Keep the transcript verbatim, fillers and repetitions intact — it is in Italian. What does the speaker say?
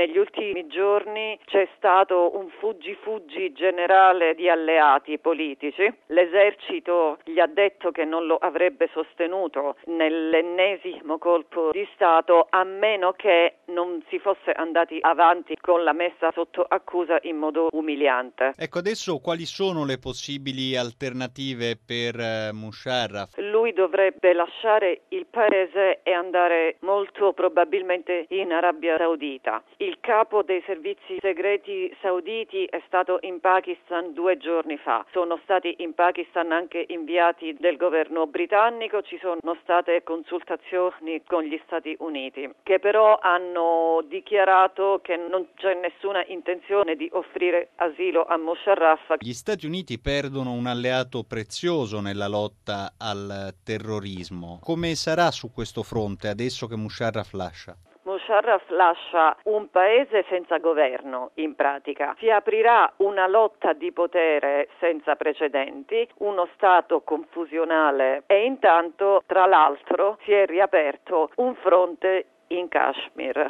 negli ultimi giorni c'è stato un fuggi-fuggi generale di alleati politici. L'esercito gli ha detto che non lo avrebbe sostenuto nell'ennesimo colpo di Stato a meno che non si fosse andati avanti con la messa sotto accusa in modo umiliante. Ecco, adesso quali sono le possibili alternative per eh, Musharraf? Lui dovrebbe lasciare il paese e andare molto probabilmente in Arabia Saudita. Il capo dei servizi segreti sauditi è stato in Pakistan due giorni fa. Sono stati in Pakistan anche inviati del governo britannico, ci sono state consultazioni con gli Stati Uniti, che però hanno dichiarato che non c'è nessuna intenzione di offrire asilo a Musharraf. Gli Stati Uniti perdono un alleato prezioso nella lotta al terrorismo. Come sarà su questo fronte adesso che Musharraf lascia? Musharraf lascia un paese senza governo, in pratica. Si aprirà una lotta di potere senza precedenti, uno stato confusionale e intanto, tra l'altro, si è riaperto un fronte in Kashmir.